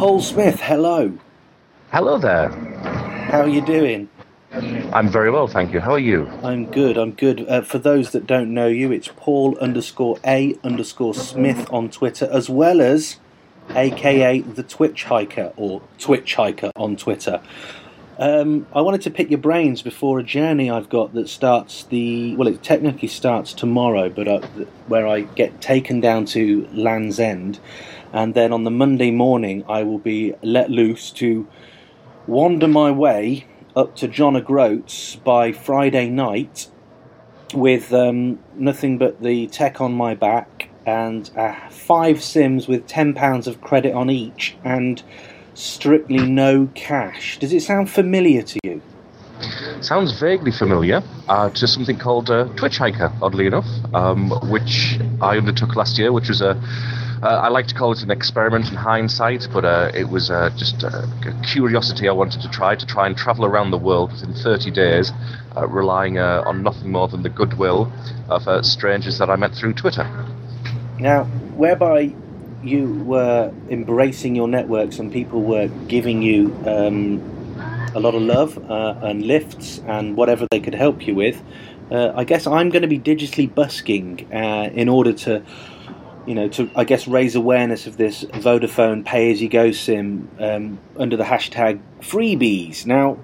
Paul Smith, hello. Hello there. How are you doing? I'm very well, thank you. How are you? I'm good. For those that don't know you, it's Paul_A_Smith on Twitter, as well as aka the Twitch Hiker, or Twitch Hiker on Twitter. I wanted to pick your brains before a journey I've got that starts it technically starts tomorrow, but where I get taken down to Land's End, and then on the Monday morning I will be let loose to wander my way up to John O'Groats by Friday night with nothing but the tech on my back and 5 Sims with £10 of credit on each and strictly no cash. Does it sound familiar to you? Sounds vaguely familiar to something called Twitch Hiker, oddly enough, which I undertook last year, which was I like to call it an experiment in hindsight, but it was just a curiosity I wanted to try and travel around the world within 30 days, relying on nothing more than the goodwill of strangers that I met through Twitter. Now, whereby you were embracing your networks and people were giving you a lot of love and lifts and whatever they could help you with, I guess I'm going to be digitally busking in order to raise awareness of this Vodafone pay-as-you-go SIM under the hashtag freebies. Now,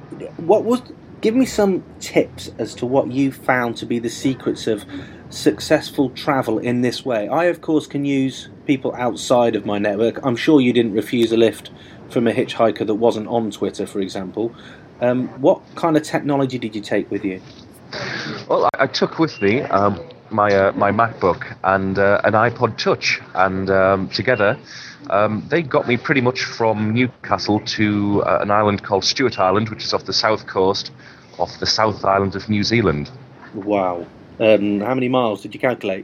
give me some tips as to what you found to be the secrets of successful travel in this way. I, of course, can use people outside of my network. I'm sure you didn't refuse a lift from a hitchhiker that wasn't on Twitter, for example. What kind of technology did you take with you? Well, I took with me my MacBook and an iPod Touch, and together they got me pretty much from Newcastle to an island called Stewart Island, which is off the south coast of the South Island of New Zealand. Wow. How many miles did you calculate?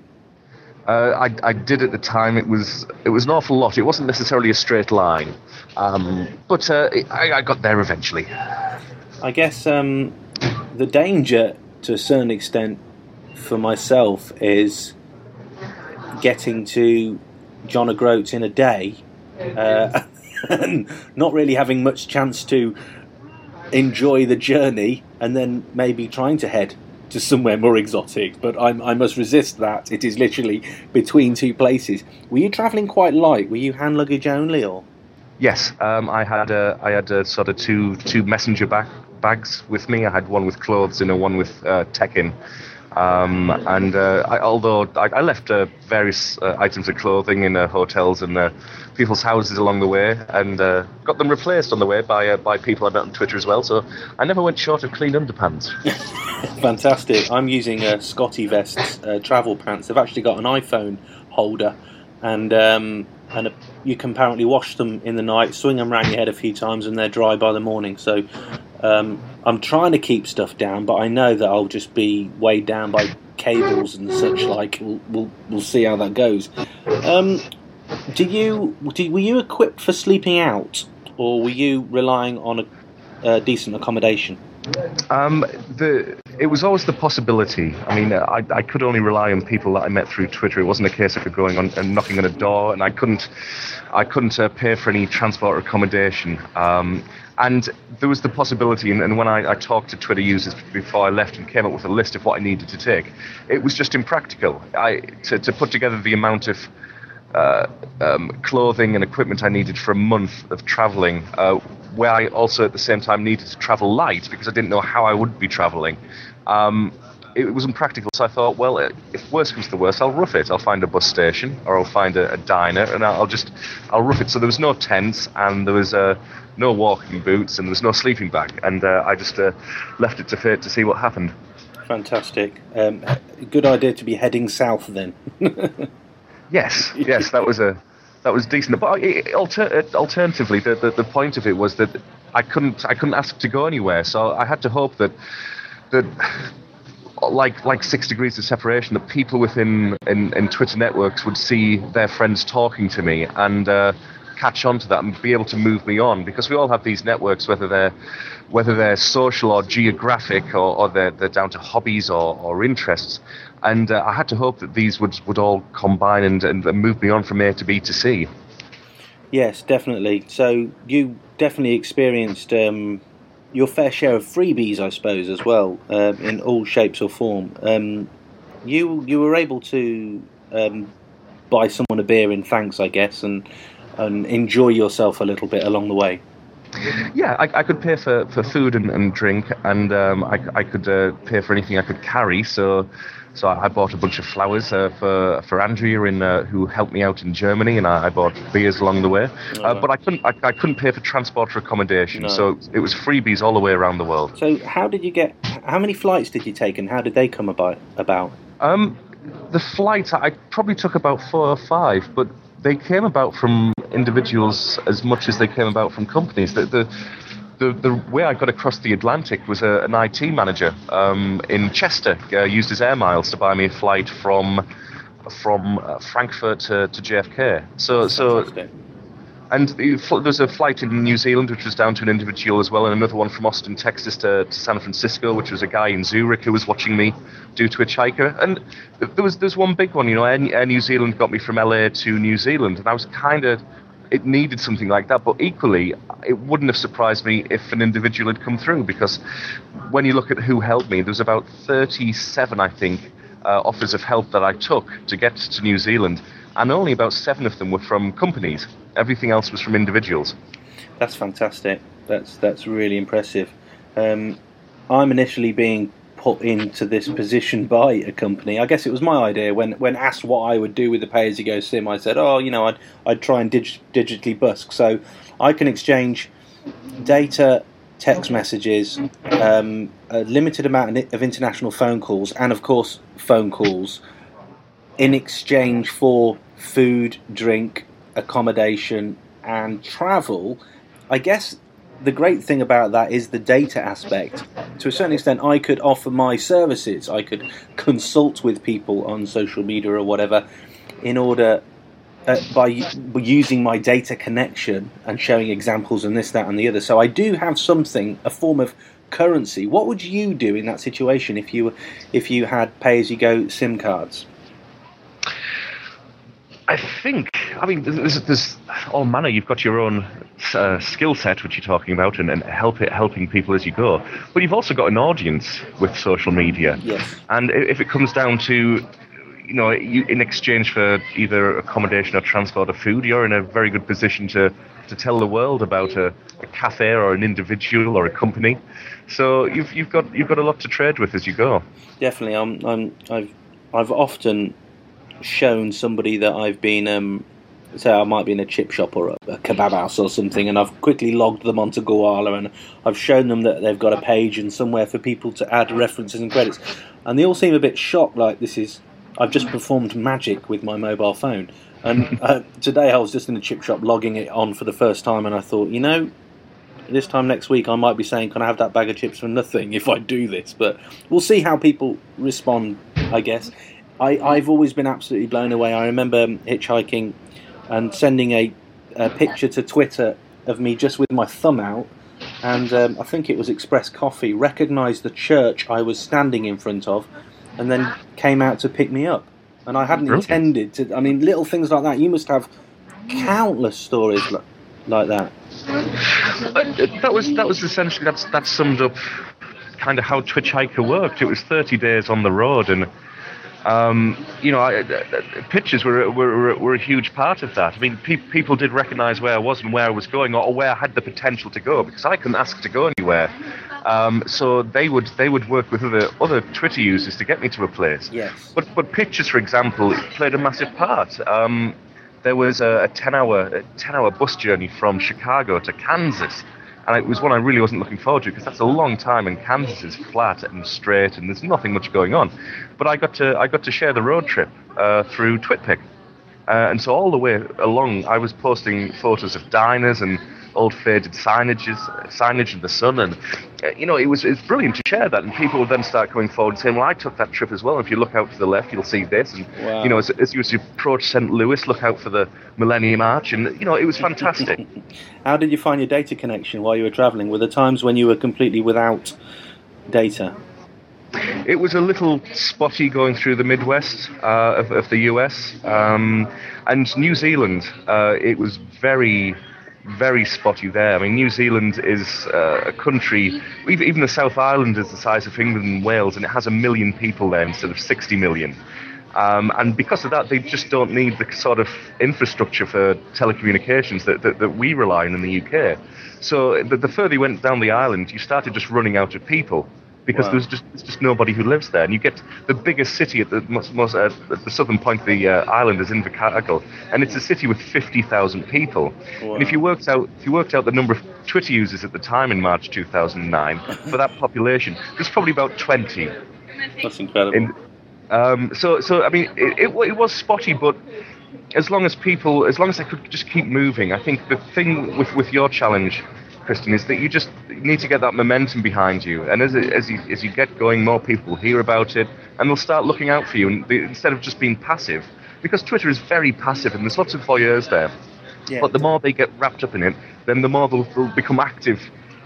I did at the time. It was an awful lot. It wasn't necessarily a straight line, but I got there eventually. I guess the danger, to a certain extent, for myself, is getting to John O'Groats in a day and not really having much chance to enjoy the journey, and then maybe trying to head to somewhere more exotic. But I must resist that. It is literally between two places. Were you travelling quite light? Were you hand luggage only, or? Yes, I had sort of two messenger bags with me. I had one with clothes in and one with tech in. Although I left various items of clothing in hotels and people's houses along the way, and got them replaced on the way by people I met on Twitter as well, so I never went short of clean underpants. Fantastic. I'm using Scotty Vest's travel pants. They've actually got an iPhone holder, and you can apparently wash them in the night, swing them around your head a few times, and they're dry by the morning. So I'm trying to keep stuff down, but I know that I'll just be weighed down by cables and such like. We'll see how that goes. Were you equipped for sleeping out, or were you relying on a decent accommodation? It was always the possibility. I mean, I could only rely on people that I met through Twitter. It wasn't a case of going on and knocking on a door, and I couldn't pay for any transport or accommodation. And there was the possibility, and when I talked to Twitter users before I left and came up with a list of what I needed to take, it was just impractical. To put together the amount of clothing and equipment I needed for a month of travelling, where I also at the same time needed to travel light because I didn't know how I would be travelling. It was impractical, so I thought, well, if worse comes to worse, I'll rough it. I'll find a bus station, or I'll find a diner, and I'll rough it. So there was no tents, and there was no walking boots, and there was no sleeping bag, and I just left it to fate to see what happened. Fantastic. Good idea to be heading south then. Yes, that was decent. But alternatively, the point of it was that I couldn't ask to go anywhere, so I had to hope that like 6 degrees of separation, that people within in Twitter networks would see their friends talking to me and catch on to that and be able to move me on, because we all have these networks, whether they're social or geographic or they're down to hobbies or interests. And I had to hope that these would all combine and move me on from A to B to C. Yes, definitely. So you definitely experienced your fair share of freebies, I suppose, as well, in all shapes or form. You were able to buy someone a beer in thanks, I guess, and enjoy yourself a little bit along the way. Yeah, I could pay for food and drink, and I could pay for anything I could carry. So I bought a bunch of flowers for Andrea who helped me out in Germany, and I bought beers along the way. But I couldn't pay for transport or accommodation. No. So it was freebies all the way around the world. So how many flights did you take, and how did they come about? The flights, I probably took about 4 or 5, but they came about from individuals as much as they came about from companies. The way I got across the Atlantic was an IT manager in Chester used his air miles to buy me a flight from Frankfurt to JFK. So and there's a flight in New Zealand which was down to an individual as well, and another one from Austin, Texas to San Francisco, which was a guy in Zurich who was watching me do Twitch Hiker. And there's one big one, Air New Zealand got me from LA to New Zealand, and I was it needed something like that, but equally, it wouldn't have surprised me if an individual had come through, because when you look at who helped me, there was about 37, I think, offers of help that I took to get to New Zealand, and only about 7 of them were from companies. Everything else was from individuals. That's fantastic. That's really impressive. I'm initially being put into this position by a company. I guess it was my idea when asked what I would do with the pay-as-you-go SIM. I said, I'd try and digitally busk, so I can exchange data, text messages, a limited amount of international phone calls, and of course phone calls, in exchange for food, drink, accommodation, and travel. I guess the great thing about that is the data aspect. To a certain extent, I could offer my services. I could consult with people on social media or whatever in order, by using my data connection and showing examples and this, that, and the other. So I do have something, a form of currency. What would you do in that situation if you had pay-as-you-go SIM cards? There's all manner. You've got your own skill set, which you're talking about, and helping people as you go. But you've also got an audience with social media. Yes. And if it comes down to, in exchange for either accommodation or transport or food, you're in a very good position to tell the world about a cafe or an individual or a company. So you've got a lot to trade with as you go. Definitely. I've often shown somebody that I've been, say I might be in a chip shop or a kebab house or something, and I've quickly logged them onto Gowalla, and I've shown them that they've got a page and somewhere for people to add references and credits, and they all seem a bit shocked, like I've just performed magic with my mobile phone. And today I was just in a chip shop logging it on for the first time, and I thought, this time next week I might be saying, can I have that bag of chips for nothing if I do this? But we'll see how people respond, I guess. I've always been absolutely blown away. I remember hitchhiking and sending a picture to Twitter of me just with my thumb out, and I think it was Express Coffee recognised the church I was standing in front of and then came out to pick me up. And I hadn't intended to. I mean, little things like that. You must have countless stories like that. That was essentially, that summed up kind of how Twitch Hiker worked. It was 30 days on the road, and pictures were a huge part of that. I mean, people did recognise where I was and where I was going, or where I had the potential to go, because I couldn't ask to go anywhere. So they would work with other Twitter users to get me to a place. Yes. But pictures, for example, played a massive part. There was a 10-hour bus journey from Chicago to Kansas. And it was one I really wasn't looking forward to, because that's a long time, and Kansas is flat and straight, and there's nothing much going on. But I got to share the road trip through TwitPic, and so all the way along, I was posting photos of diners and old faded signage in the sun, and it's brilliant to share that, and people would then start coming forward and saying, well, I took that trip as well, and if you look out to the left you'll see this, and wow. As you approach St. Louis, look out for the Millennium Arch, and it was fantastic. How did you find your data connection while you were travelling? Were there times when you were completely without data? It was a little spotty going through the Midwest of the US, and New Zealand. It was very, very spotty there. I mean, New Zealand is a country, even the South Island is the size of England and Wales, and it has 1 million people there instead of 60 million. And because of that, they just don't need the sort of infrastructure for telecommunications that we rely on in the UK. So the further you went down the island, you started just running out of people, because there's just nobody who lives there. And you get the biggest city at the at the southern point of the island is Invercargill, and it's a city with 50,000 people. Wow. And if you worked out the number of Twitter users at the time in March 2009 for that population, there's probably about 20. That's incredible. So I mean, it was spotty, but as long as they could just keep moving, I think the thing with your challenge, Christian, is that you just need to get that momentum behind you, and as you get going, more people will hear about it, and they'll start looking out for you, and instead of just being passive, because Twitter is very passive, and there's lots of voyeurs there. Yeah. But the more they get wrapped up in it, then the more they'll become active,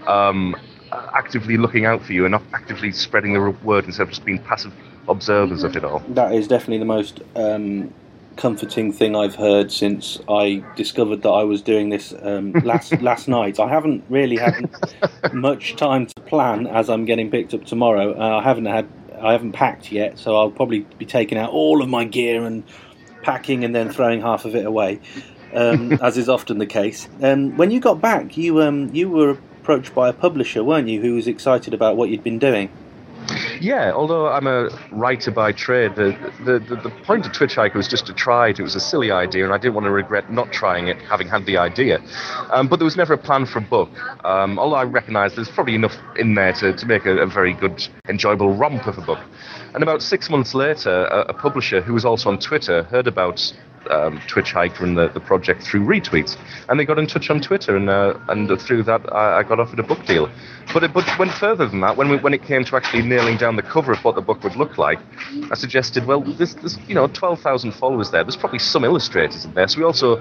actively looking out for you, and actively spreading the word instead of just being passive observers of it all. That is definitely the most comforting thing I've heard since I discovered that I was doing this last night. I haven't really had much time to plan, as I'm getting picked up tomorrow. I haven't packed yet, so I'll probably be taking out all of my gear and packing and then throwing half of it away, as is often the case. When you got back, you were approached by a publisher, weren't you, who was excited about what you'd been doing? Yeah, although I'm a writer by trade, the point of Twitchhiker was just to try it. It was a silly idea, and I didn't want to regret not trying it, having had the idea. But there was never a plan for a book, although I recognise there's probably enough in there to make a very good, enjoyable romp of a book. And about 6 months later, a publisher who was also on Twitter heard about Twitchhiker and the project through retweets, and they got in touch on Twitter, and through that I got offered a book deal. But it went further than that. When it came to actually nailing down the cover of what the book would look like, I suggested, well, there's 12,000 followers there. There's probably some illustrators in there. So we also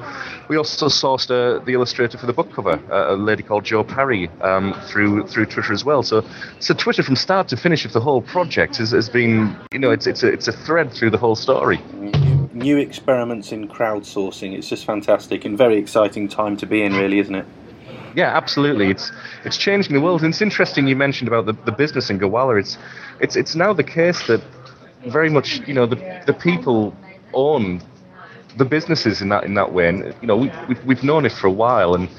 sourced the illustrator for the book cover, a lady called Jo Parry, through Twitter as well. So Twitter from start to finish of the whole project has been, it's a thread through the whole story. New experiments in crowdsourcing. It's just fantastic and very exciting time to be in, really, isn't it? Yeah, absolutely. It's changing the world. And it's interesting you mentioned about the business in Gowalla. It's now the case that very much the people own the businesses in that way. And we've known it for a while, and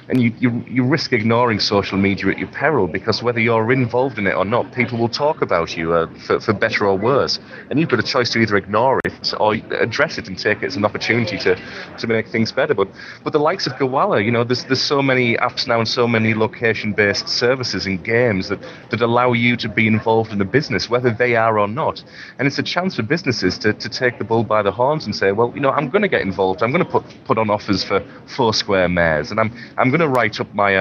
you risk ignoring social media at your peril, because whether you're involved in it or not, people will talk about you for better or worse. And you've got a choice to either ignore it or address it and take it as an opportunity to make things better. But the likes of Gowalla, there's so many apps now and so many location-based services and games that allow you to be involved in a business, whether they are or not. And it's a chance for businesses to take the bull by the horns and say, well, I'm going to get involved. I'm going to put on offers for Foursquare Mares, and I'm going to write up my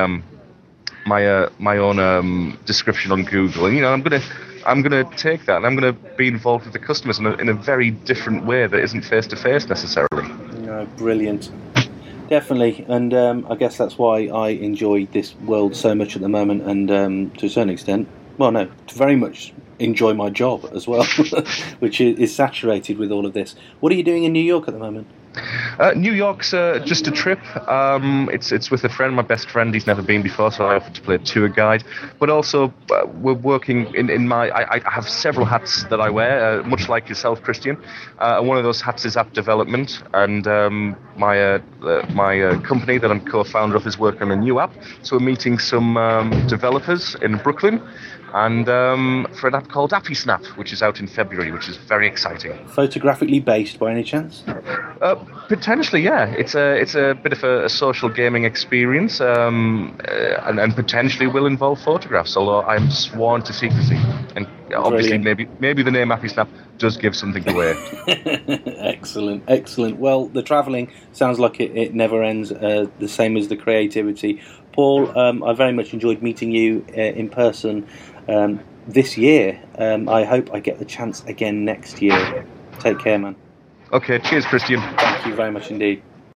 own description on Google, and I'm going to take that and I'm going to be involved with the customers in a very different way that isn't face to face necessarily. No, brilliant, definitely, and I guess that's why I enjoy this world so much at the moment, and to a certain extent, very much enjoy my job as well, which is saturated with all of this. What are you doing in New York at the moment? New York's just a trip. It's with a friend, my best friend. He's never been before, so I offered to play a tour guide. But also, we're working in my... I have several hats that I wear, much like yourself, Christian. One of those hats is app development, and my company that I'm co-founder of is working on a new app. So we're meeting some developers in Brooklyn, and for an app called AppySnap, which is out in February, which is very exciting. Photographically based, by any chance? Potentially, yeah. It's a bit of a social gaming experience, and potentially will involve photographs, although I'm sworn to secrecy. And obviously, maybe the name AppySnap does give something away. Excellent. Well, the travelling sounds like it never ends, the same as the creativity. Paul, I very much enjoyed meeting you in person this year. I hope I get the chance again next year. Take care, man. Okay, cheers, Christian. Thank you very much indeed.